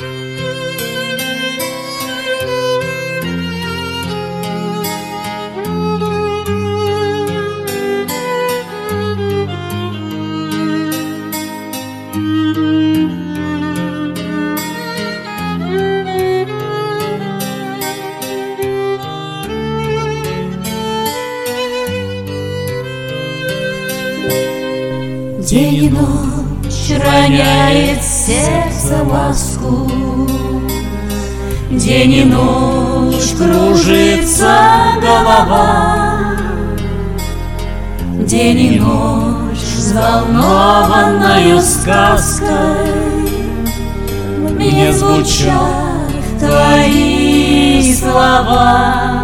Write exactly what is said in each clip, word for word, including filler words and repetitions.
День и ночь роняет сердце ласку, день и ночь кружится голова, день и ночь взволнованною сказкой мне звучат твои слова.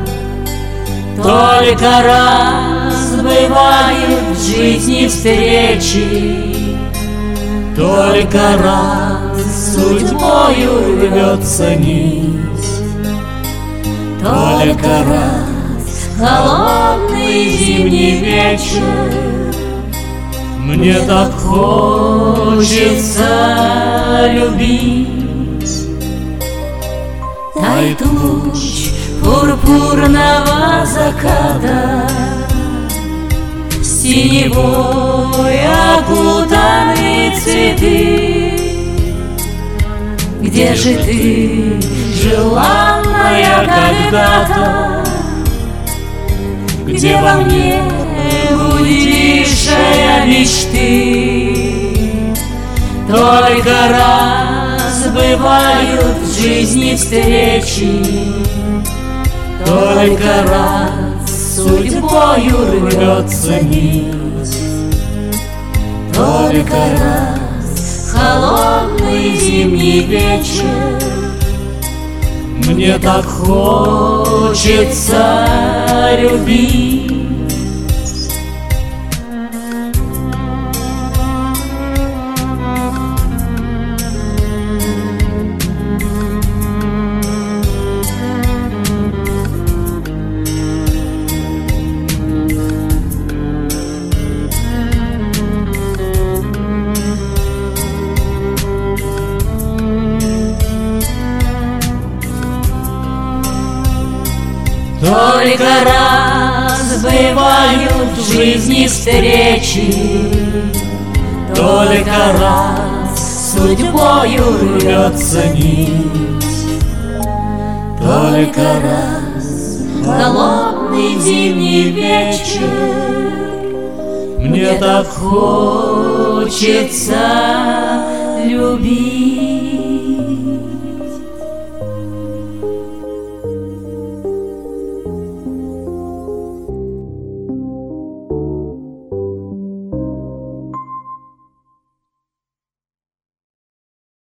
Только раз бывают в жизни встречи, только раз судьбою рвется нить, только раз холодный зимний вечер мне так хочется любить. Тает луч пурпурного заката, синевой окутаны цветы. Где же ты, желанная когда-то? Где во мне будившая мечты? Только раз бывают в жизни встречи, только раз судьбою рвется нить, только раз холодный зимний вечер мне так хочется любить. Только раз бывают в жизни встречи, только раз судьбою рвется нить, только раз холодный зимний вечер мне так хочется любить.